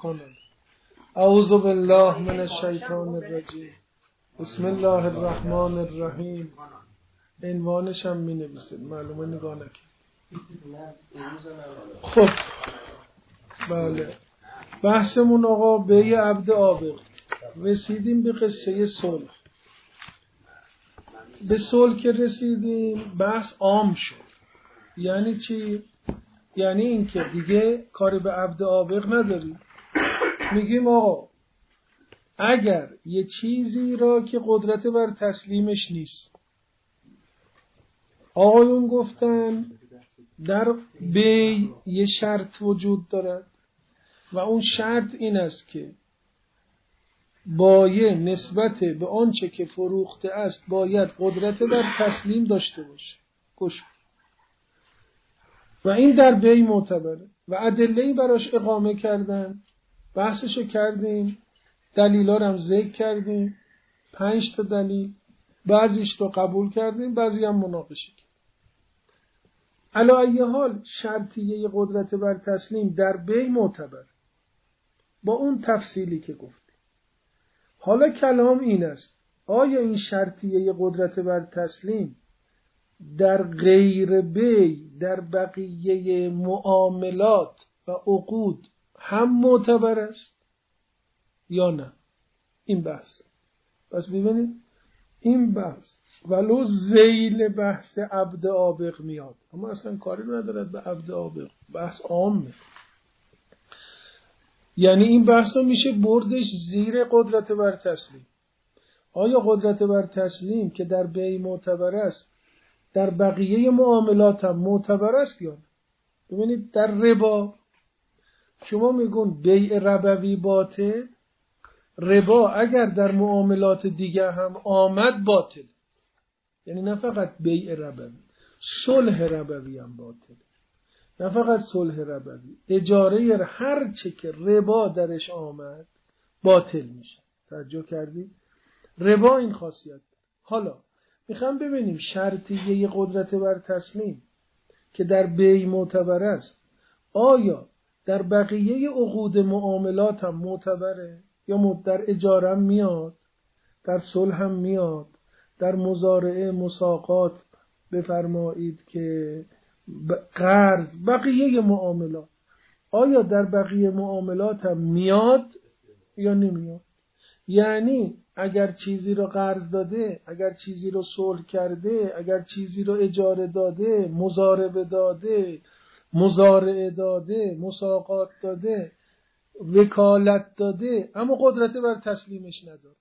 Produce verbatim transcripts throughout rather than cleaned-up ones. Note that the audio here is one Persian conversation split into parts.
بکنن. اعوذ بالله من الشیطان الرجیم. بسم الله الرحمن الرحیم. عنوانش هم می نویسید، معلومه نگاه نکرد. خب بله، بحثمون آقا بیع عبد عابق. رسیدیم به قصه صلح. به صلح که رسیدیم بحث عام شد. یعنی چی؟ یعنی این که دیگه کاری به عبد عابق نداریم. میگیم آقا اگر یه چیزی را که قدرت بر تسلیمش نیست، آقایون گفتن در بیع یه شرط وجود دارد و اون شرط این است که بایع نسبت به آنچه که فروخته است باید قدرت بر تسلیم داشته باشه. گوش و این در بیع معتبره و ادله‌ای براش اقامه کردن، بحثشو کردیم، دلیلا رو هم ذکر کردیم، پنج تا دلیل، بعضیش رو قبول کردیم، بعضی هم مناقشه کردیم. علی ای حال شرطیه قدرت بر تسلیم در بیع معتبر با اون تفصیلی که گفتیم. حالا کلام این است آیا این شرطیه قدرت بر تسلیم در غیر بیع در بقیه معاملات و عقود هم معتبر است یا نه؟ این بحث. پس ببینید این بحث ولو ذیل بحث عبد عابق میاد، اما اصلا کاری ندارد به عبد عابق، بحث عامه. یعنی این بحث رو میشه بردش زیر قدرت بر تسلیم. آیا قدرت بر تسلیم که در بیع معتبر است در بقیه معاملات هم معتبر است یا نه؟ ببینید در ربا شما میگون بیع ربوی باطل، ربا اگر در معاملات دیگه هم آمد باطل. یعنی نه فقط بیع ربوی، صلح ربوی هم باطل. نه فقط صلح ربوی، اجاره هر چه که ربا درش آمد باطل میشه. توجه کردید؟ ربا این خاصیت داره. حالا میخوام ببینیم شرطیه قدرت بر تسلیم که در بیع معتبر است آیا در بقیه عقود معاملات هم معتبره یا در اجاره هم میاد، در صلح هم میاد، در مزارعه مساقات بفرمایید که قرض، بقیه معاملات آیا در بقیه معاملات هم میاد یا نمیاد؟ یعنی اگر چیزی رو قرض داده، اگر چیزی رو صلح کرده، اگر چیزی رو اجاره داده، مضاربه داده، مزارعه داده، مساقات داده، وکالت داده، اما قدرت بر تسلیمش نداره،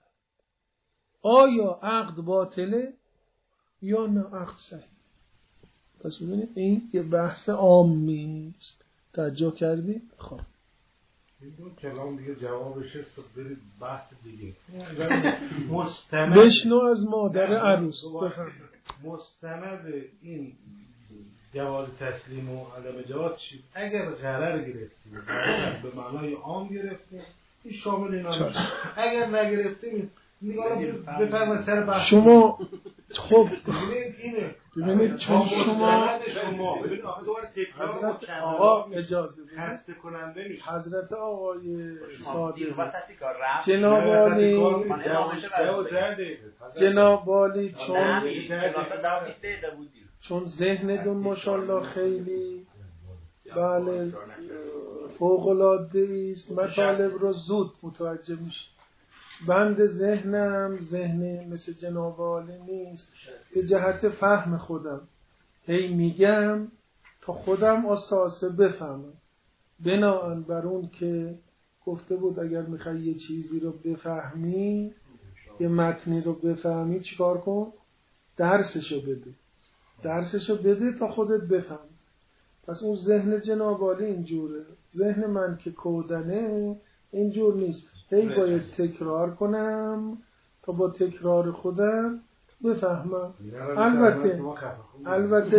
آیا عقد باطله یا نه عقد صحیح؟ پس ببینید این یه بحث عامی است. توجه کردید؟ خب این دو کلام دیگه جوابش است، برید بحث دیگه. مستند بشنو از مادر عروس. بفهم. مستند این جواز تسلیم و عدم جواز چی؟ اگر غرر گرفتیم، غرر به معنای عام گرفتیم، این شامل اینا میشه. اگر نگرفتیم بفرمایید سر بحث شما خب ببینید اینه ببینید چون شما ببینید آخه دوباره تکرار حضرت آقا اجازه بدید خسته کننده میشه. حضرت آقای صادق جناب عالی جناب عالی چون چون ذهنتون ماشاءالله خیلی بله فوق العاده است، مطالب رو زود متوجه میشه. بند ذهنم ذهن مثل جناب عالی نیست، به جهت فهم خودم هی میگم تا خودم اساسه بفهمم. بناهن بر اون که گفته بود اگر میخوای یه چیزی رو بفهمی، یه متنی رو بفهمی، چیکار کن؟ درسشو بده. درسشو بده تا خودت بفهم. پس اون ذهن جناب عالی اینجوره، ذهن من که کودنه اینجور نیست. هی باید تکرار کنم تا با تکرار خودم بفهمم. البته البته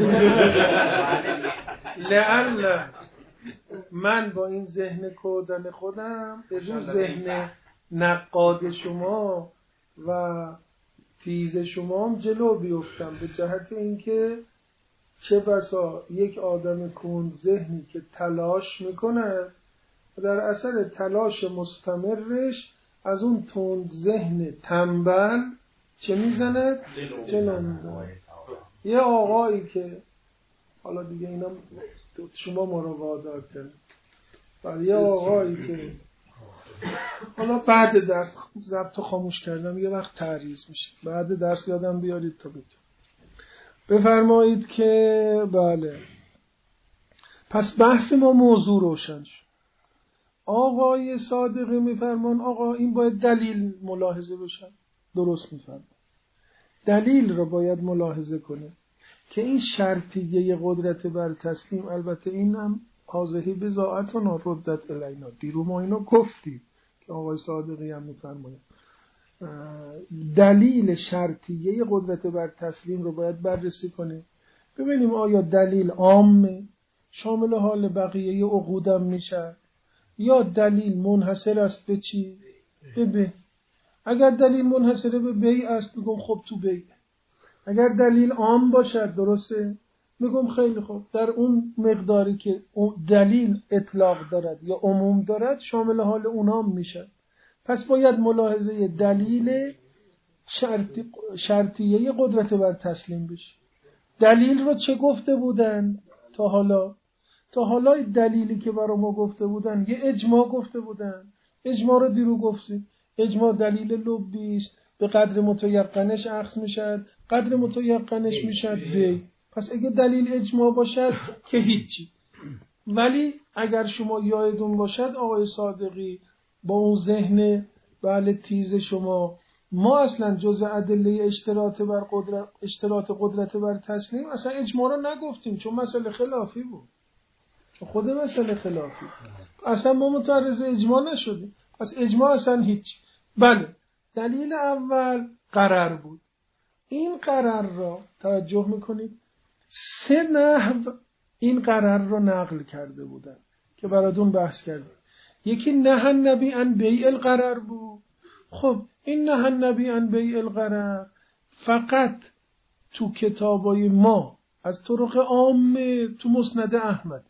لعل من با این ذهن کودن خودم به اون ذهن نقاد شما و تیز شما هم جلو بیفتم، به جهت اینکه چه بسا یک آدم کند ذهنی که تلاش میکنه و در اثر تلاش مستمرش از اون تند ذهن تنبل چه میزند؟ جلو میزند. یه آقایی که حالا دیگه اینا شما ما رو وادار کرد، ولی یه آقایی که حالا بعد درس ضبط خاموش کردم، یه وقت تعریض میشه، بعد درس یادم بیارید تا بگم. بفرمایید که بله، پس بحث ما موضوع روشن شد. آقای صادقی میفرمان آقا این باید دلیل ملاحظه بشه. درست میفرمان، دلیل رو باید ملاحظه کنه که این شرطیه قدرت بر تسلیم، البته این هم حاضهی بزاعتنا ردت الینا، دیرو ما اینو گفتیم که آقای صادقی هم میفرماید دلیل شرطیه قدرت بر تسلیم رو باید بررسی کنه، ببینیم آیا دلیل عامه شامل حال بقیه عقودم میشه یا دلیل منحصر است به چی؟ به بی. اگر دلیل منحصر به بی است میگم خب تو بی. اگر دلیل عام باشد درسته میگم خیلی خوب، در اون مقداری که دلیل اطلاق دارد یا عموم دارد شامل حال اونام میشه. پس باید ملاحظه دلیل شرطی شرطیه قدرت بر تسلیم بشه. دلیل رو چه گفته بودن تا حالا؟ تا حالا دلیلی که برای ما گفته بودن یه اجماع گفته بودن. اجماع رو دیرو گفتیم، اجماع دلیل لبی است، به قدر متیقنش اخذ میشد، قدر متیقنش میشد بی. پس اگه دلیل اجماع باشد که هیچی. ولی اگر شما یادتون باشد آقای صادقی با اون ذهن بله تیز شما، ما اصلا جزء ادله اشتراط بر قدرت اشتراط قدرت بر تسلیم اصلا اجماع رو نگفتیم، چون مسئله خلافی بود، خود مسئله خلافی، اصلا ما متعرض اجماع نشدیم. پس اجماع اصلا هیچ. بله، دلیل اول قرار بود. این قرار را توجه میکنید سه نحو این قرار را نقل کرده بودن که براتون بحث کردیم. یکی نهى النبی عن بیع القرار بود. خب این نهى النبی عن بیع القرار فقط تو کتابای ما از طرق عامه تو مسند احمد،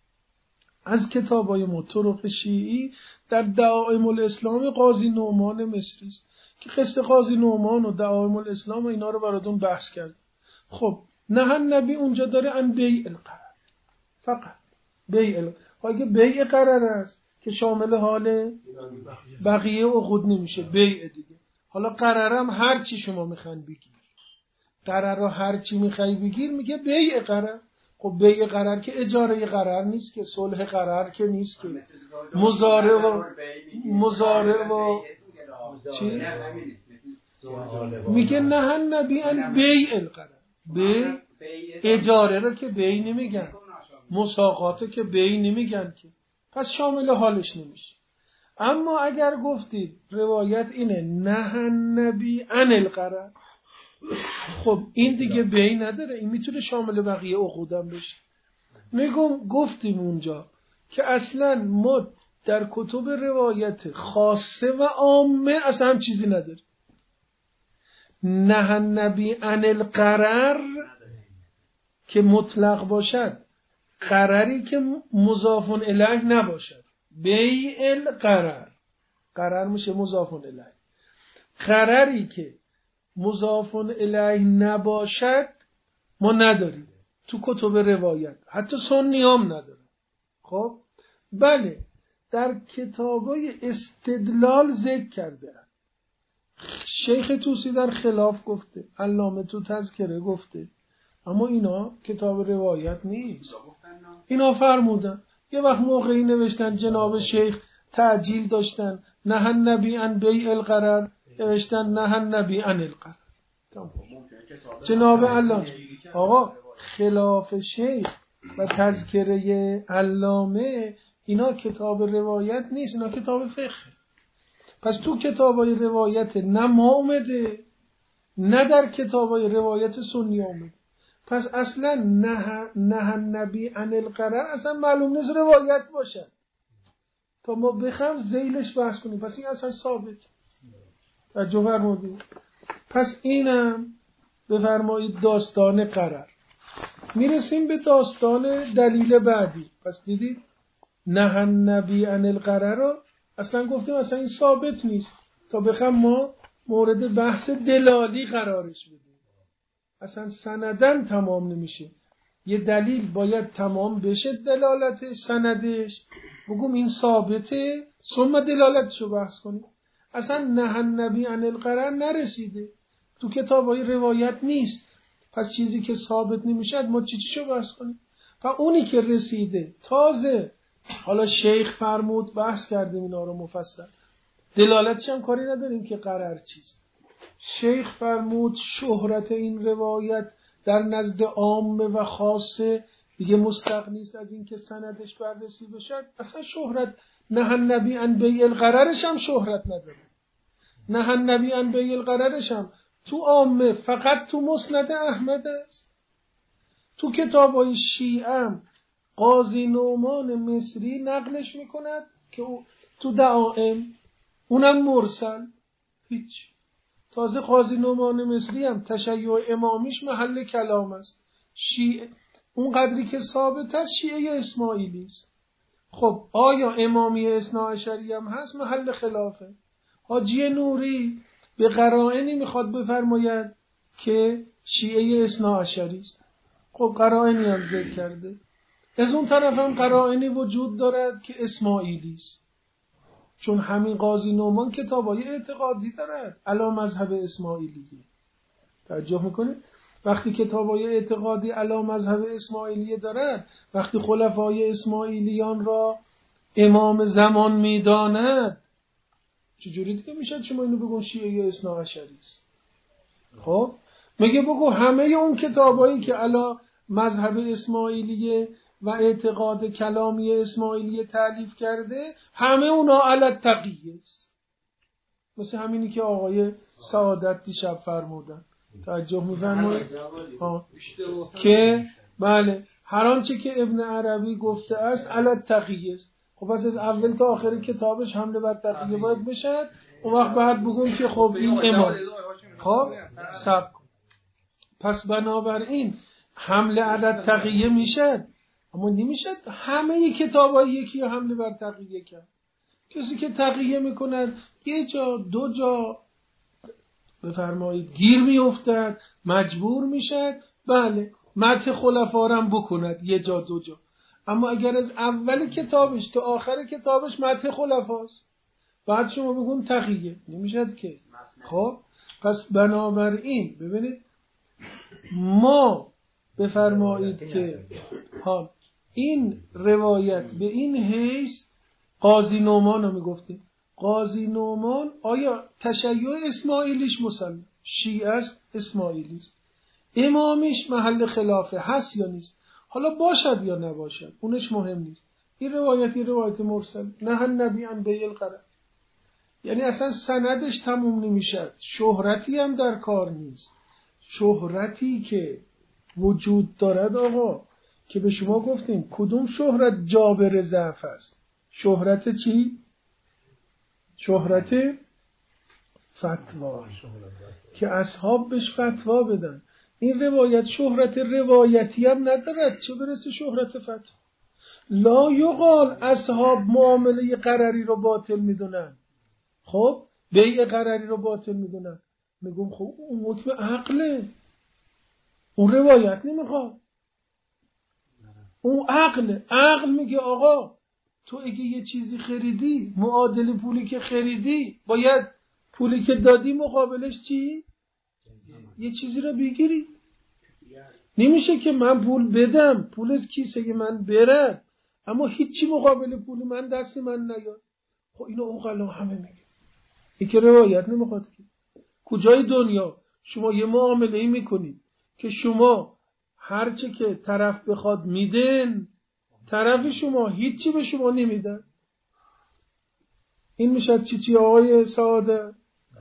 از کتابای ما طرق شیعی در دعائم الاسلام قاضی نعمان مصری است که قصه قاضی نعمان و دعائم الاسلام و اینا رو براتون بحث کرد. خب نهى النبی اونجا داره عن بیع القرار، فقط بیع القرار. اگه بیع قرار است که شامل حال بقیه عقود نمیشه، بیع دیگه. حالا قرارم هر چی شما میخوان بگیر، قرار رو هر چی میخوای بگیر میگه بیع قرار. خب بیع قرار که اجاره قرار نیست که، صلح قرار که نیست که، مضارع و مضارع و چی میگه نه النبی عن بیع القرار. بیع اجاره رو که بیع نمیگن، مساقات که بیع نمیگن که، پس شامل حالش نمیشه. اما اگر گفتید روایت اینه نه النبی عن القرار، خب این دیگه بیع نداره، این میتونه شامل بقیه عقودم بشه. میگم گفتیم اونجا که اصلا ما در کتب روایت خاصه و عامه اصلا هم چیزی نداریم. نه النبی عن القرار که مطلق باشد، قراری که مضاف الیه نباشد، بیع القرار، قرار میشه مضاف الیه، قراری که مضاف الیه نباشد ما نداریم تو کتب روایت، حتی سنی هم نداره. خب بله، در کتابای استدلال ذکر کرده، شیخ توسی در خلاف گفته، علامه تو تذکره گفته، اما اینا کتاب روایت نیست. اینا فرمودن یه وقت موقعی نوشتن جناب شیخ تعجیل داشتن، نه النبی عن بیع القرار، نوشتن نه النبی عن القرار. جناب علامه آقا خلاف شیخ و تذکره علامه اینا کتاب روایت نیست، اینا کتاب فقه. پس تو کتابای روایت نه ما اومده نه در کتابای روایت سنی اومده. پس اصلا نه نه النبی عن القرار اصلا معلوم نیست روایت باشه تا ما بخوام ذیلش بحث کنیم. پس این اصلا ثابت در جوهر مودی. پس اینم بفرمایید داستان قرار. میرسیم به داستان دلیل بعدی. پس دیدید نه النبی عن الغرر رو اصلا گفتیم اصلا این ثابت نیست تا بخوام ما مورد بحث دلالی قرارش بدیم. اصلا سندن تمام نمیشه. یه دلیل باید تمام بشه دلالتش، سندش، بگم این ثابته، ثم دلالتشو بحث کنیم. اصلا نه النبی عن الغرر نرسیده، تو کتابای روایت نیست، پس چیزی که ثابت نمیشه ما چی چیشو بحث کنیم؟ و اونی که رسیده تازه، حالا شیخ فرمود بحث کردیم اینا رو مفصل، دلالتش هم کاری نداریم که قرار چیست. شیخ فرمود شهرت این روایت در نزد عامه و خاصه دیگه مستغنی است از این که سندش بررسی بشه. اصلا شهرت نه النبی عن بیع الغررش هم شهرت نداره. نه النبی عن بیع الغررش هم تو عامه فقط تو مسند احمد است. تو کتابای شیعه قاضی نعمان مصری نقلش میکند که تو دعائم اونم مرسل هیچ. تازه قاضی نعمان مصری هم تشیع امامیش محل کلام است. شیعه اون قدری که ثابت است شیعه اسماعیلی است. خب آیا امامی اثناعشری هم هست؟ محل خلافه. حاجی نوری به قرائنی میخواد بفرماید که شیعه اثناعشری است. خب قرائنی هم ذکر کرده. از اون طرف هم قرائنی وجود دارد که اسماعیلی است، چون همین قاضی نعمان کتابای اعتقادی دارد علی مذهب اسماعیلیه. توجه میکنید؟ وقتی کتابای اعتقادی علی مذهب اسماعیلیه دارد، وقتی خلفای اسماعیلیان را امام زمان میداند، چجوری دیگه میشه شما اینو بگو شیعه اثناعشری است؟ خب میگه بگو همه اون کتابایی که علی مذهب اسماعیلیه و اعتقاد کلامی اسماعیلی تألیف کرده همه اونا علی تقیه است. مثل همینی که آقای سعادت دیشب فرمودن. توجه می‌فرمایید که بله هر آنچه که ابن عربی گفته است علی تقیه است. خب پس از اول تا آخر کتابش حمله بر تقیه باید بشه. اون وقت بعد بگم که خب این امام است. خب صبر کن. پس بنابراین حمله علی تقیه میشه، اما نمیشه همه کتابای یکی رو حمله بر تقیه کرد. کسی که تقیه میکند یه جا دو جا بفرمایید گیر میافتد، مجبور میشد بله مدح خلفا هم بکند یه جا دو جا، اما اگر از اول کتابش تا آخر کتابش مدح خلفاست بعد شما بگون تقیه نمیشد که. خب پس بنابراین ببینید ما بفرمایید که حال این روایت به این حیث قاضی نعمان رو میگفتیم. قاضی نعمان آیا تشیع اسماعیلیش مسلم شیعه است اسماعیلی است، امامیش محل خلافه هست یا نیست، حالا باشد یا نباشد اونش مهم نیست. این روایتی روایت مرسل نه النبی عن بیع الغرر، یعنی اصلا سندش تموم نمیشد، شهرتی هم در کار نیست. شهرتی که وجود دارد آقا که به شما گفتیم کدوم شهرت جابر ضعف است؟ شهرت چی؟ شهرت فتوا که اصحاب بهش فتوا بدن. این روایت شهرت روایتی هم ندارد، چه برسه شهرت فتوا. لا یقال اصحاب معامله قرری رو باطل میدونن، خب بیع قرری رو باطل میدونن، میگم خب اون حکم عقله، اون روایت نمیخواد، اون عقل عقل میگه آقا تو اگه یه چیزی خریدی معادل پولی که خریدی باید پولی که دادی مقابلش چی؟ یه چیزی رو بگیری. نمیشه که من پول بدم پول از کیسه من بره اما هیچی مقابل پول من دست من نیاد. خب اینو عقلا همه میگه، این که روایت نمیخواد که. کجای دنیا شما یه معامله ای میکنید که شما هرچه که طرف بخواد میدن، طرف شما هیچی به شما نمیدن؟ این میشه چی چی آقای سعاده؟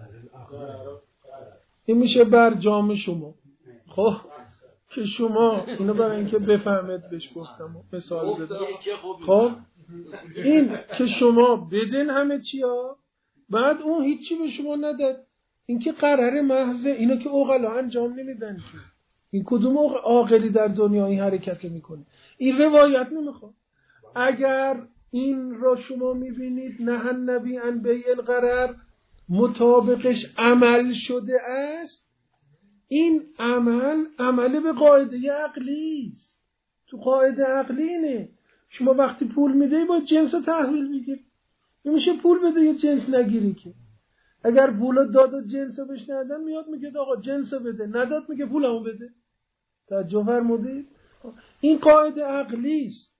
این میشه برجام شما. خب که شما اینو برای اینکه بفهمید بهش گفتم مثال زدم. خب این که شما بدن همه چی ها بعد اون هیچی به شما نداد، این که قرار محضه، اینو که عقلا انجام نمیدن که. این کدوم عاقلی در دنیا این حرکت میکنه؟ این روایت نمیخواد. اگر این را شما میبینید نه النبی عن بیع الغرر مطابقش عمل شده است. این عمل عمل به قاعده عقلی است. تو قاعده عقلی اینه شما وقتی پول میده با جنس رو تحویل بگیری. نمیشه پول بده یه جنس نگیری که. اگر پول داد و جنس رو بهش ندادن میاد میگه آقا جنس رو بده، نداد میگه پولمو بده. توجه فرمودید؟ این قاعده عقلی است.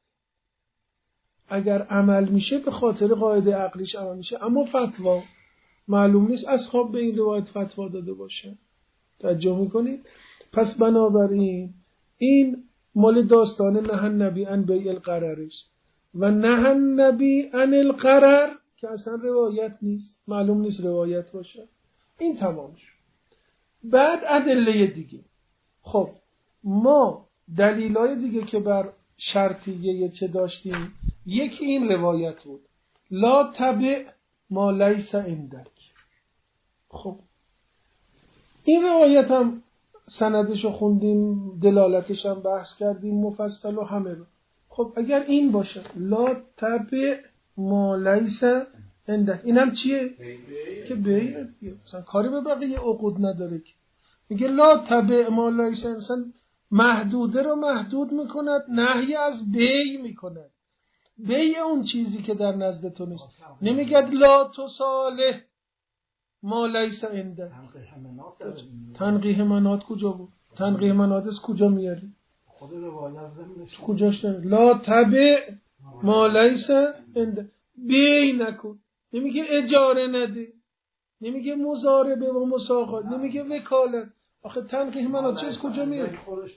اگر عمل میشه به خاطر قاعده عقلیش عمل میشه. اما فتوا معلوم نیست اصحاب به این روایت فتوا داده باشه. توجه میکنید؟ پس بنابراین این مال داستان نه النبی عن بیع الغررش و نه النبی عن الغرر که اصلا روایت نیست، معلوم نیست روایت باشه. این تمام شد. بعد ادله دیگه. خب ما دلیلای دیگه که بر شرطیه چه داشتیم، یکی این روایت بود لا تبع ما لیس عندک. خب این روایت هم سندشو خوندیم، دلالتش هم بحث کردیم مفصل و همه رو. خب اگر این باشه لا تبع ما لیس عندک، این هم چیه؟ که بیع مثلا کاری به بقیه عقود نداره که. میگه لا تبع ما لیس انسان محدوده رو محدود میکند، نهی از بیع میکند. بیع اون چیزی که در نزد تو نیست. نمیگه لا تصالح ما لیس عندک. تنقیح منات کجا بود؟ تنقیح منات از کجا میاری؟ خود روایت زمینش کجاش داره؟ لا تبع ما لیس عندک. بیع نکن. نمیگه اجاره نده، نمیگه مضاربه و مساقات، نمیگه وکالت. آخه تنقیح منات چه از کجا میاری؟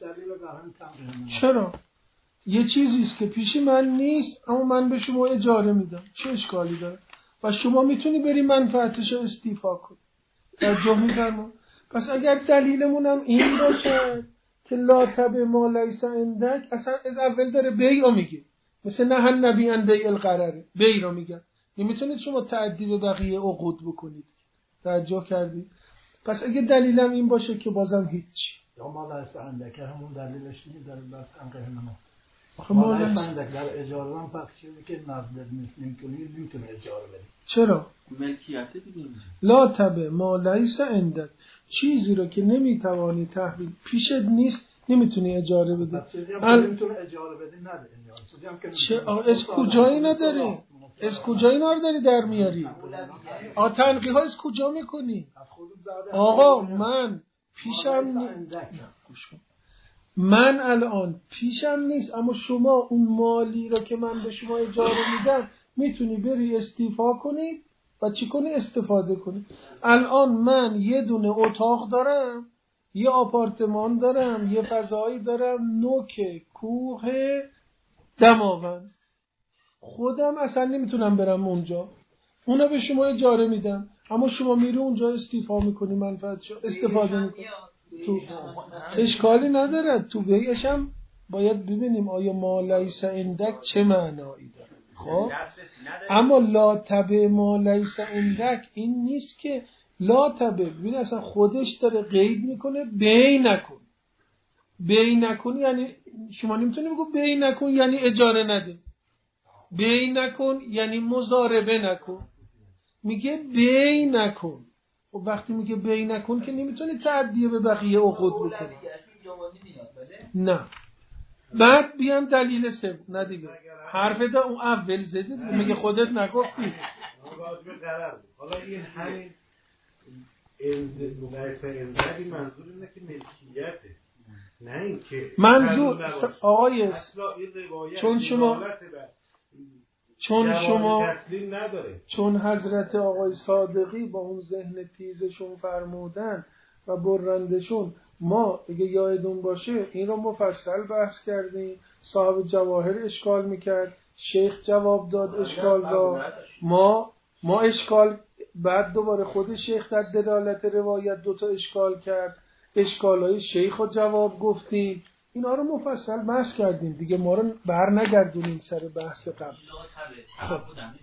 چرا؟ یه چیزیست که پیش من نیست اما من به شما اجاره میدم، چه اشکالی داره؟ و شما میتونی بری منفعتش رو استیفا کنی. توجه می‌فرما؟ پس اگر دلیلمون هم این باشه که لا تبع ما لیس عندک، اصلا از اول داره بیع میگه، مثل نه النبی عن بیع الغرر، بیع رو میگه. نمیتونید شما تعدی به بقیه عقود بکنید. توجه کردید؟ پس اگه دلیلم این باشه که بازم هیچ. یا ما لیس عندک همون دلیلش نیست، دلیل بر تنقیح منات. آخه ما لیس عندک در اجاره هم پس چیزی که نزدت نیست نمیتونی نمیتونی اجاره بدی. چرا؟ ملکیت دیگه. لا تبع ما لیس عندک، چیزی رو که نمیتوانی تحویل پیشت نیست نمیتونی اجاره بدی. ال... نمیتونی اجاره بدی نده. چه از کجایی نداری؟ از کجایی اینا رو داری در میاری؟ آ تنقیح ها از کجا میکنی؟ آقا من پیشم نیست، من الان پیشم نیست اما شما اون مالی رو که من به شما اجاره میدم میتونی بری استیفا کنی و چی کنی؟ استفاده کنی. الان من یه دونه اتاق دارم، یه آپارتمان دارم، یه فضایی دارم، نوک کوه دماوند، خودم اصلا نمیتونم برم اونجا، اونا به شما اجاره میدم اما شما میری اونجا استیفا میکنی، منفعتشو استفاده میکنی. تو اشکالی نداره. تو بیعش هم باید ببینیم آیا ما لیس عندک چه معنایی داره. خب اما لا تبع ما لیس عندک این نیست که لا تبع، ببین اصلا خودش داره قید میکنه بیع نکن. بیع نکن یعنی شما نمیتونی بگو بیع نکن یعنی اجاره نده، بیع نکن یعنی مضاربه نکن، میگه بیع نکن. و وقتی میگه بیع نکن که نمیتونی تعدیه به بقیه عقود بکنی. نه بعد بیام دلیل سوم. نه دیگه حرف دا اون اول زدید میگه خودت نگفتی. حالا این همین لیس عندک منظور اینه که ملکیته، نه اینکه منظور آقای چون شما چون شما چون حضرت آقای صادقی با اون ذهن تیزشون فرمودن و برندشون، ما اگه یادتون باشه این رو مفصل بحث کردیم، صاحب جواهر اشکال میکرد، شیخ جواب داد اشکال را، ما ما اشکال، بعد دوباره خود شیخ در دلالت روایت دوتا اشکال کرد، اشکالای شیخ رو جواب گفتیم، اینا رو مفصل بحث کردیم دیگه، ما رو بر نگردونیم سر بحث قبل. خب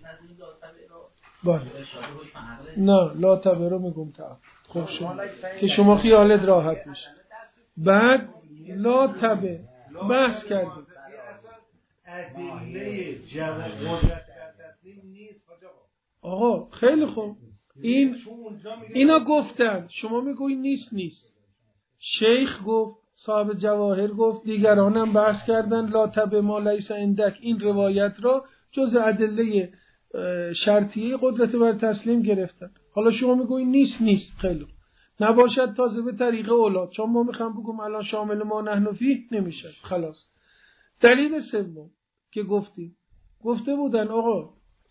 بله نه لا تبع رو میگم تا خب شما که شما خیالت راحت میشه. بعد لا تبع بحث کردیم. ادله جمع قدرت بر تسلیم نیست آقا. آقا خیلی خوب، این اینا گفتن، شما میگویی نیست نیست. شیخ گفت، صاحب جواهر گفت، دیگران هم بحث کردن لا تبع ما لیس عندک، این روایت را جز ادله شرطیه قدرت بر تسلیم گرفتن. حالا شما میگویی نیست نیست. خیلی نباشد تازه به طریق اولاد، چون ما میخوام بگم الان شامل ما نحن فیه نمیشه. خلاص. دلیل سوم که گفتیم، گفته بودن آقا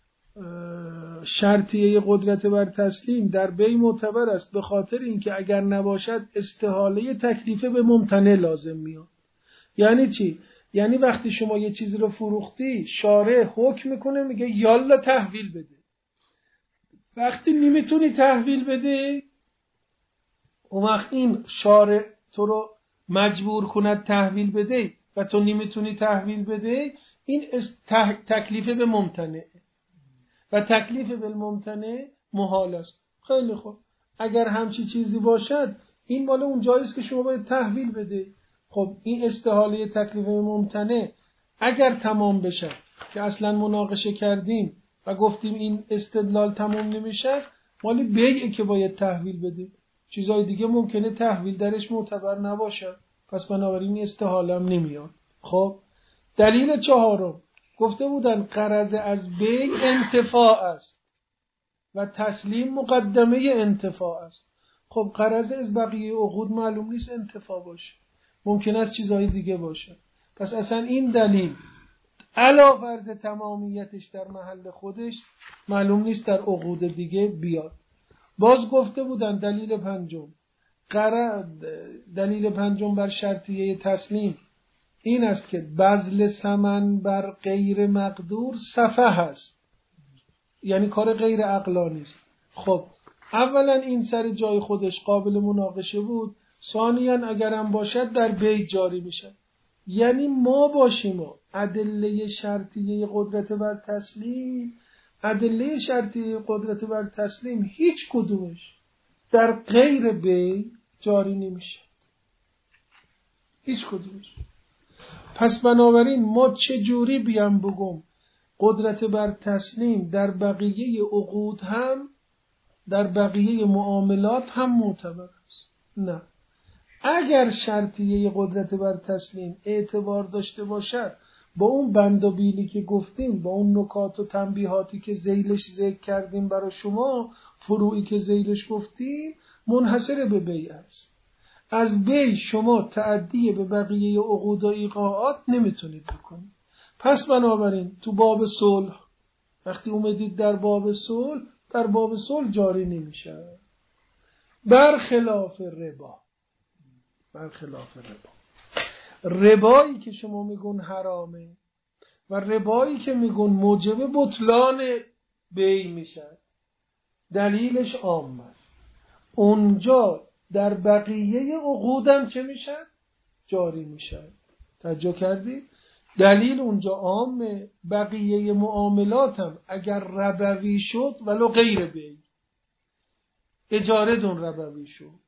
شرطیه قدرت بر تسلیم در بی معتبر است به خاطر اینکه اگر نباشد استحاله تکلیف به ممتنع لازم میاد. یعنی چی؟ یعنی وقتی شما یه چیزی رو فروختی، شارع حکم میکنه میگه یالا تحویل بده. وقتی نمیتونی تحویل بده، اون وقت این شارع تو رو مجبور کند تحویل بده و تو نمیتونی تحویل بده، این تکلیف به ممتنع و تکلیف به ممتنع محال است. خیلی خوب، اگر همچی چیزی باشد این مال اون جایی است که شما باید تحویل بده. خب این استحاله تکلیف به ممتنع اگر تمام بشه که اصلا مناقشه کردیم و گفتیم این استدلال تمام نمیشه، مالی بیعه که باید تحویل بده. چیزای دیگه ممکنه تحویل درش معتبر نباشه، پس بنابراین استحاله هم نمیاد. خب دلیل چهارم گفته بودن غرض از بیع انتفاع است و تسلیم مقدمه انتفاع است. خب غرض از بقیه عقود معلوم نیست انتفاع باشه، ممکن است چیزهای دیگه باشه. پس اصلا این دلیل علا فرض تمامیتش در محل خودش معلوم نیست در عقود دیگه بیاد. باز گفته بودن دلیل پنجم، غرض دلیل پنجم بر شرطیه تسلیم این است که بذل ثمن بر غیر مقدور سفه است، یعنی کار غیر عقلانی است. خب اولا این سر جای خودش قابل مناقشه بود، ثانیاً اگرم باشد در بیع جاری میشه. یعنی ما باشیم و ادله شرطیه قدرت بر تسلیم، ادله شرطیه قدرت بر تسلیم هیچ کدومش در غیر بیع جاری نمیشه، هیچ کدومش. پس بنابراین ما چه جوری بیام بگم قدرت بر تسلیم در بقیه عقود هم، در بقیه معاملات هم معتبر است؟ نه. اگر شرطیه قدرت بر تسلیم اعتبار داشته باشد، با اون بند و بیلی که گفتیم، با اون نکات و تنبیهاتی که ذیلش ذکر کردیم برای شما، فروعی که ذیلش گفتیم، منحصر به بیع است. از بیع شما تعدی به بقیه عقود و ایقاعات نمیتونید بکنید. پس بنابراین تو باب صلح وقتی اومدید در باب صلح، در باب صلح جاری نمیشه، برخلاف ربا. برخلاف ربا، ربایی که شما میگون حرامه و ربایی که میگون موجب بطلان بیع میشه، دلیلش عام است. اونجا در بقیه عقودم چه میشه؟ جاری میشه. توجه کردی؟ دلیل اونجا عامه، بقیه معاملاتم اگر ربوی شد ولو غیر بیع، اجاره دون ربوی شد،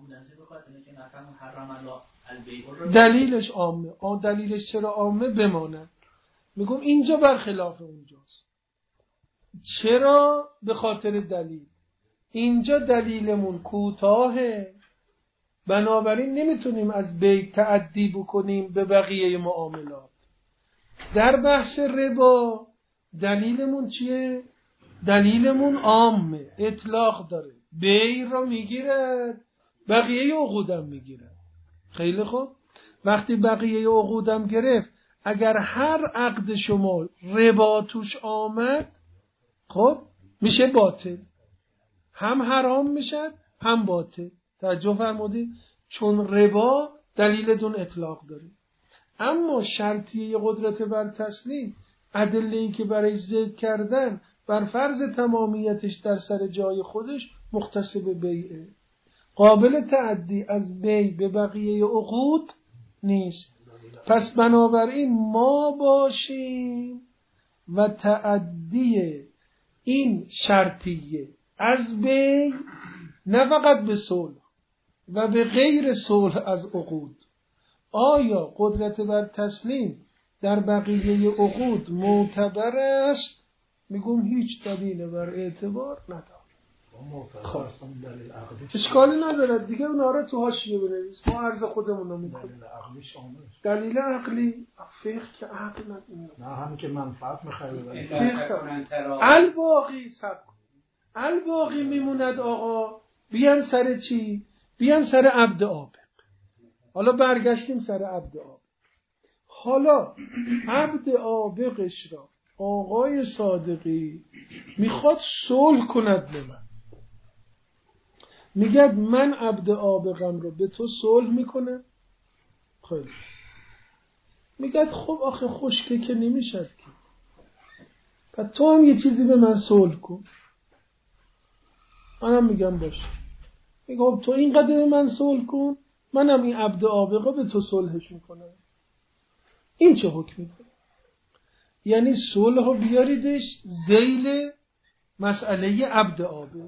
دلیلش عامه. آن دلیلش چرا عامه بماند؟ میگم اینجا برخلاف اونجاست. چرا؟ به خاطر دلیل. اینجا دلیلمون کوتاهه، بنابراین نمیتونیم از بیع تعدی بکنیم به بقیه معاملات. در بحث ربا دلیلمون چیه؟ دلیلمون عامه، اطلاق داره، بیع را میگیرد، بقیه عقودم میگیرد. خیلی خوب، وقتی بقیه عقودم گرفت، اگر هر عقد شما ربا توش آمد، خب میشه باطل، هم حرام میشه هم باطل. توجه فرمودید؟ چون ربا دلیل دون اطلاق داره. اما شرطیه قدرت بر تسلیم، ادله‌ای که برای ذکر کردن بر فرض تمامیتش در سر جای خودش مختص به بیعه، قابل تعدی از بیع به بقیه عقود نیست. پس بنابراین ما باشیم و تعدی این شرطیه از بیع نه فقط به صلح و به غیر صلح از عقود. آیا قدرت بر تسلیم در بقیه عقود معتبر است، میگم هیچ دلیل بر اعتبار نداره. خب اشکالی نداره دیگه، اونا رو تو حاشیه بنویس، ما عرض خودمون رو میکنیم. دلیل عقلی شامل دلیل عقلی فقه که عقل نه همین که منفعت میخواد. الباقی سب الباقی میموند آقا. بیان سر چی؟ بیان سر عبد عابق. حالا برگشتیم سر عبد عابق. حالا عبد عابقش را آقای صادقی میخواد صلح کند به من، میگه من عبد عابقم رو به تو صلح میکنم. خیلی میگه خب آخه خشکه که نمیشد که، پس تو هم یه چیزی به من صلح کن. منم میگم باشه. میگم تو اینقدر به من صلح کن، منم این عبد عابقه به تو صلحش میکنم. این چه حکمی داره؟ یعنی صلح رو بیاریدش ذیل مسئله عبد عابق.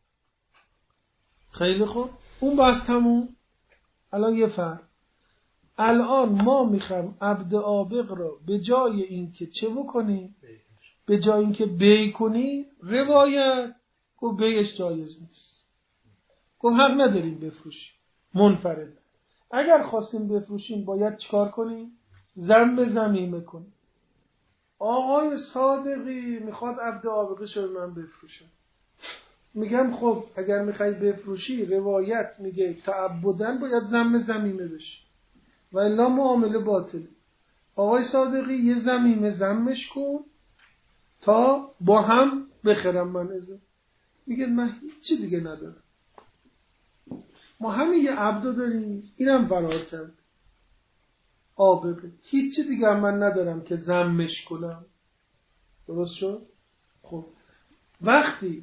خیلی خوب، اون بس تموم. الان یه فرق، الان ما میخوام عبد عابق رو به جای اینکه چه بکنی، به جای اینکه بی کنی، روایت گفت بیش جایز نیست، گفت حق نداریم بفروشیم منفرد. اگر خواستیم بفروشیم باید چیکار کنیم؟ ضم ضمیمه کنیم. آقای صادقی میخواد عبد عابقش رو من بفروشه. میگم خب اگر میخوای بفروشی، روایت میگه تعبداً باید ضم ضمیمه بشه و الا معامله باطله. آقای صادقی یه ضمیمه ضمش کن تا با هم بخرم من ازه. میگه من هیچی دیگه ندارم، ما همین یه عبدو داریم، اینم فرار کرد عابقه، هیچی دیگه من ندارم که ضمش کنم. درست شد؟ خب وقتی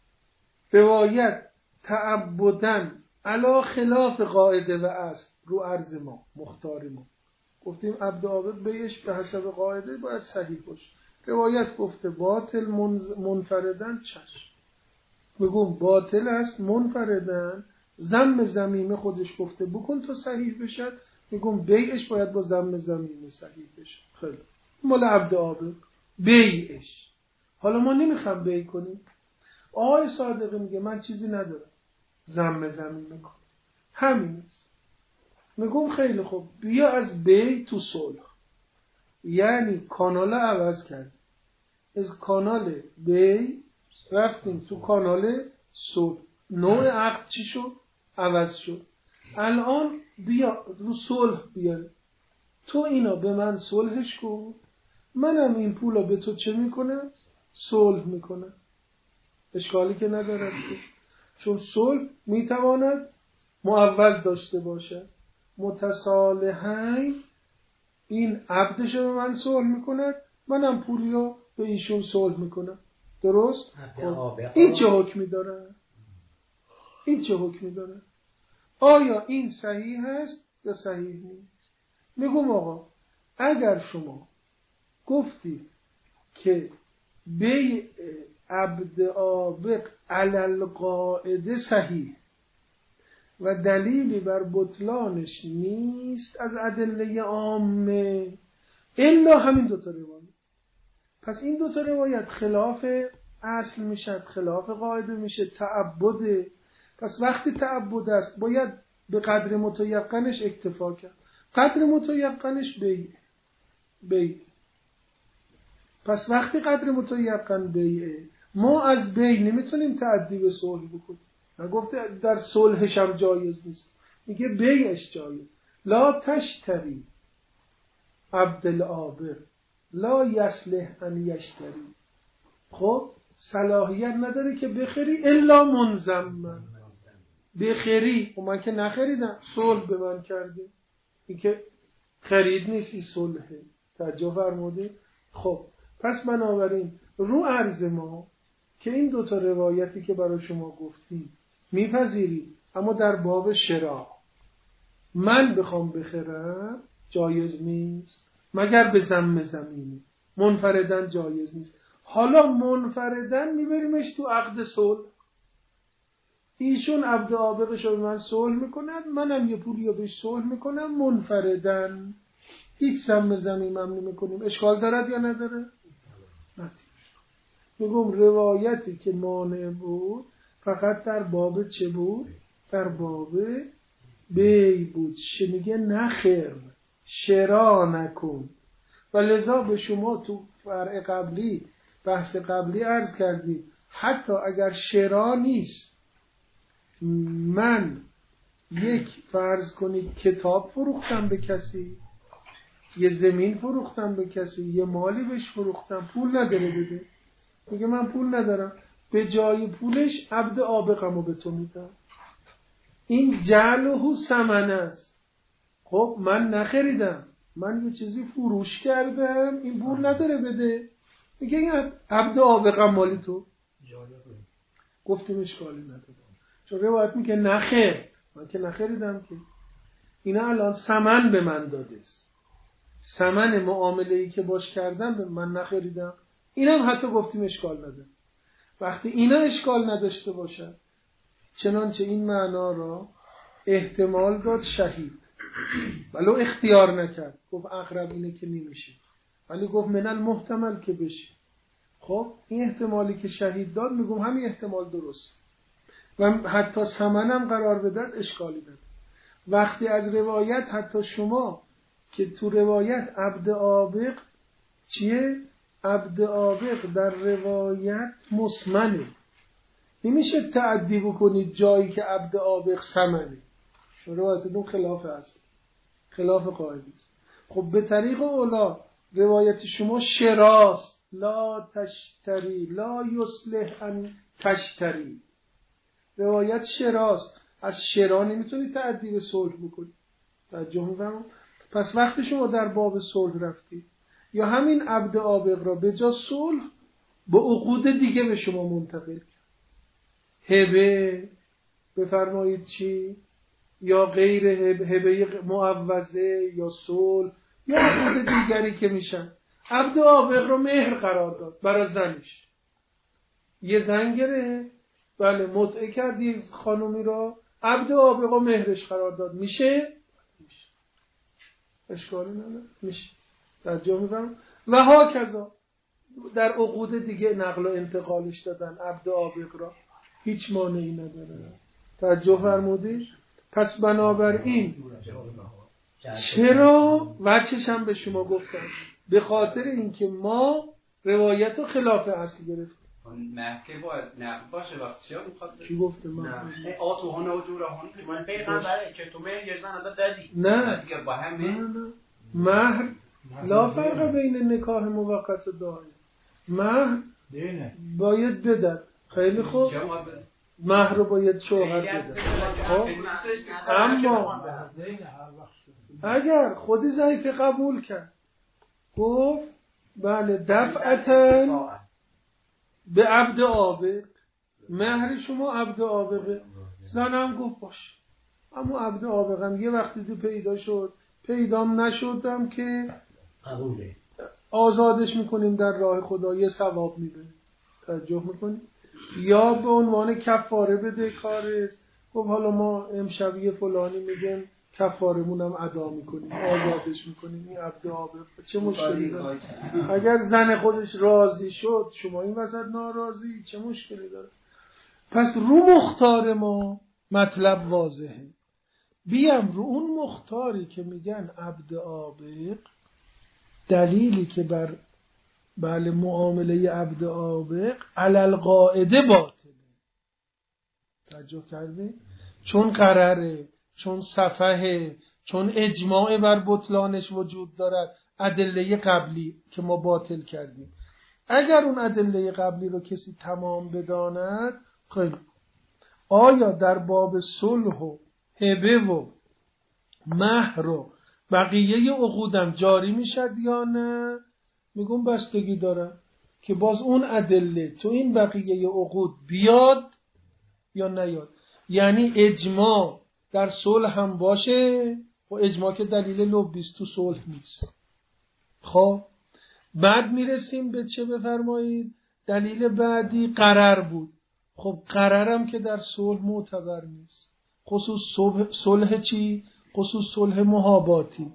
روایت تعبداً علا خلاف قاعده و اصل رو عرض ما مختار ما گفتیم عبد عابد بیش به حسب قاعده باید صحیح باشه، روایت گفته باطل منفردن، چشم بگم باطل است منفردن، ضم ضمیمه خودش گفته بکن تا صحیح بشد، میگم بیعش باید با ضم ضمیمه صحیح بشه. خیلی مال عبد عابد بیعش. حالا ما نمیخوام بیع کنیم. آقای صادقی میگه من چیزی ندارم، ضم ضمیمه کن، همین است. میگم خیلی خوب، بیا از بی تو صلح، یعنی کانال عوض کرد، از کانال بی رفتیم تو کانال صلح، نوع عقد چی شد؟ عوض شد. الان بیا رو صلح بیاره، تو اینا به من صلحش کن، منم این پولا به تو چه میکنم؟ صلح میکنم. اشکالی که ندارد که، چون صلح میتواند معوض داشته باشد. متصالحین این عبدش رو به من صلح میکند، منم پولیو به ایشون صلح میکنم. درست؟ این چه حکمی داره؟ این چه حکمی داره؟ آیا این صحیح هست یا صحیح نیست؟ میگم آقا اگر شما گفتی که بی عبد عابق علل قاعده صحیح و دلیلی بر بطلانش نیست از ادله عامه الا همین دوتا روایت، پس این دوتا روایت خلاف اصل میشه، خلاف قاعده میشه، تعبده. پس وقتی تعبد است باید به قدر متیقنش اکتفا کرد، قدر متیقنش بیع بیع. پس وقتی قدر متیقن بیعه، ما از بیع نمیتونیم تعدی به صلح بکنیم. نگفته در صلحش هم جایز نیست، میگه بیعش جایز. لا تشتری عبد العابق لا یصلح ان یشتری. خب صلاحیت نداره که بخری الا منضمن، بخری و من که نخریدم، صلح به من کرده، این که خرید نیست، این صلحه. توجه فرموده؟ خب پس بنابراین رو عرض ما که این دوتا روایتی که برای شما گفتیم میپذیرید، اما در باب شراء من بخوام بخرم جایز نیست مگر به ضم ضمیمه، منفردن جایز نیست. حالا منفردن میبریمش تو عقد صلح، ایشون عبد عابقش رو به من صلح میکنن، منم یه پولی رو بهش صلح میکنم منفردن. ایکس هم بزنیم ممنوع میکنیم، اشکال دارد یا نداره؟ نداره. میگم روایتی که مانع بود فقط در باب چه بود؟ در باب بی بود. ش میگه نخیر شرا نکن. و لذا به شما تو فرع قبلی بحث قبلی عرض کردیم حتی اگر شرا نیست، من یک فرض کنید کتاب فروختم به کسی، یه زمین فروختم به کسی، یه مالی بهش فروختم، پول نداره بده، میگه من پول ندارم، به جای پولش عبد آبقمو به تو میدم، این جعله ثمن است. خب من نخریدم، من یه چیزی فروش کردم، این پول نداره بده، میگه این عبد آبقم مالی تو. گفتیم اشکالی نداره، چون روایت میگه نخیر، من که نخریدم که، اینا الان ثمن به من داده است، ثمن معامله‌ای که باش کردم به من نخریدم، اینم حتی گفتیم اشکال نداره. وقتی اینا اشکال نداشته باشد، چنانچه این معنا را احتمال داد شهید ولو اختیار نکرد، گفت اقرب اینه که نمیشه، ولی گفت من المحتمل که بشه. خب این احتمالی که شهید داد میگم همین احتمال درست و حتی ثمنم قرار بدد اشکالی نداره. وقتی از روایت حتی شما که تو روایت عبد آبق چیه؟ عبد آبق در روایت مسمنه، نمیشه تعدی بکنید جایی که عبد آبق ثمنه، روایت دون خلاف هست، خلاف قاعده. خب به طریق اولا روایت شما شراست، لا تشتری لا یصلح ان تشتری، روایت شراست، از شرا نمیتونی تعدی به صلح بکنی. توجه می‌فرمایید؟ پس وقتی شما در باب صلح رفتید یا همین عبد آبق را به جا صلح با عقود دیگه به شما منتقل کرد، هبه بفرمایید چی؟ یا غیر هبه معوضه یا صلح یا عقود دیگری که میشن، عبد آبق را مهر قرار داد برای زنش، یه زن گره، بله متعه کردی خانومی را، عبد آبق را مهرش قرار داد، میشه؟ میشه، اشکالی نداره، میشه. توجه می‌کنم. و ها کذا در عقود دیگه نقل و انتقالش دادن عبد آبق را، هیچ مانعی نداره. توجه فرمودید؟ پس بنابراین چرا وجهش هم به شما گفتم، به خاطر اینکه ما روایت رو خلاف اصل گرفتیم. مهکه باید نقل باشه وقتی چیا میخواد کی گفته من؟ نه آتوهانه و جورهانه که من پیغمبره که تو مهر یه زن ازت دادی نه دیگه با هم نه نه مهر لا فرق بین نکاح موقت و دائم، مهر باید بدد. خیلی خوب، مهر رو باید شوهر بدد. خب اما اگر خودی ضعیف قبول کرد، گفت بله دفعتن به عبد آبق، مهر شما عبد آبقه، زنم گفت باش، اما عبد آبقم یه وقتی تو پیدا شد، پیدام نشدم که آزادش میکنیم در راه خدا، یه ثواب میده. توجه میکنیم؟ یا به عنوان کفاره بده کارست، گفت حالا ما امشب یه فلانی میگیم کفارمونم ادا میکنیم، آزادش میکنیم، این عبد آبق چه مشکلی داره؟ اگر زن خودش راضی شد، شما این وسط ناراضی، چه مشکلی داره؟ پس رو مختار ما مطلب واضحه. بیام رو اون مختاری که میگن عبد آبق، دلیلی که بر بله معامله عبد آبق علل قاعده باطله. توجه کردی؟ چون قرره، چون صفحه، چون اجماع بر بطلانش وجود دارد، ادله قبلی که ما باطل کردیم. اگر اون ادله قبلی رو کسی تمام بداند، خیلی آیا در باب صلح و هبه و مهر و بقیه عقودم جاری میشد یا نه؟ میگم بستگی داره که باز اون ادله تو این بقیه عقود بیاد یا نیاد. یعنی اجماع در صلح هم باشه و اجماع که دلیل لبیست تو صلح نیست. خب بعد میرسیم به چه بفرمایید؟ دلیل بعدی قرار بود. خب قرارم که در صلح معتبر نیست، خصوص صلح چی؟ خصوص صلح محاباتی.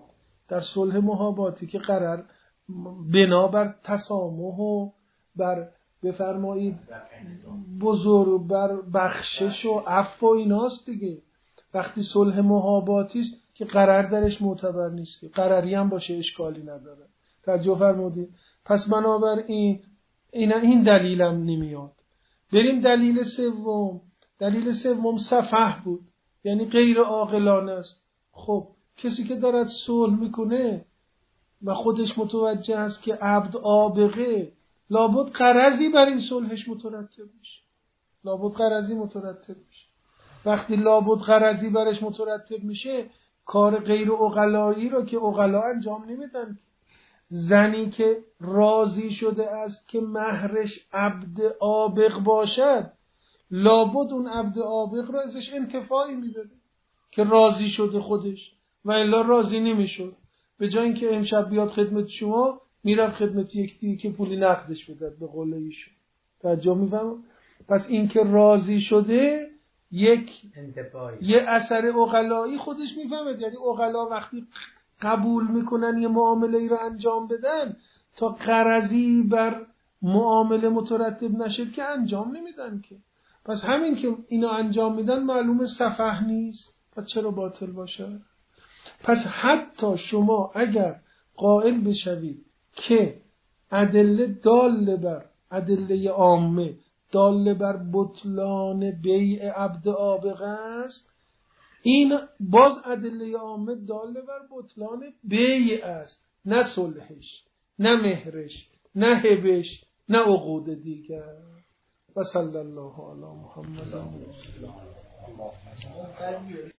در صلح محاباتی که قرار بنابر تسامح و بر بفرمایید بزرگ بر بخشش و عفو و ایناست دیگه. وقتی صلح محاباتی است که قرار درش معتبر نیست، که قراری هم باشه اشکالی نداره. توجه فرمودید؟ پس بنابراین این این دلیلم نمیاد. بریم دلیل سوم. دلیل سوم سفه بود، یعنی غیر عاقلانه است. خب کسی که دارد صلح میکنه و خودش متوجه است که عبد آبقه، لابد غرضی بر این صلحش مترتب میشه. لابد غرضی مترتب میشه. وقتی لابد غرضی برش مترتب میشه، کار غیر عقلایی رو که عقلا انجام نمیدن. زنی که راضی شده است که مهرش عبد آبق باشد، لابد اون عبد آبق رو ازش انتفاعی میداره که راضی شده خودش، و الا راضی نمیشد. به جای اینکه امشب بیاد خدمت شما، میرفت خدمت یک دیگه که پولی نقدش بدد، به قول ایشون. توجه میفهم؟ پس این که راضی شده یک انتفاعی، یه اثر عقلایی خودش میفهمد. یعنی عقلا وقتی قبول میکنن یه معامله ای رو انجام بدن، تا غرضی بر معامله مترتب نشد که انجام نمیدن که. پس همین که اینا انجام میدن معلومه سفه نیست، پس چرا باطل باشه؟ پس حتی شما اگر قائل بشوید که ادله داله بر ادله عامه داله بر بطلان بیع عبد آبق است، این باز ادله عامه داله بر بطلان بیع است، نه صلحش، نه مهرش، نه هبش، نه عقود دیگر. و صلی الله علی محمد.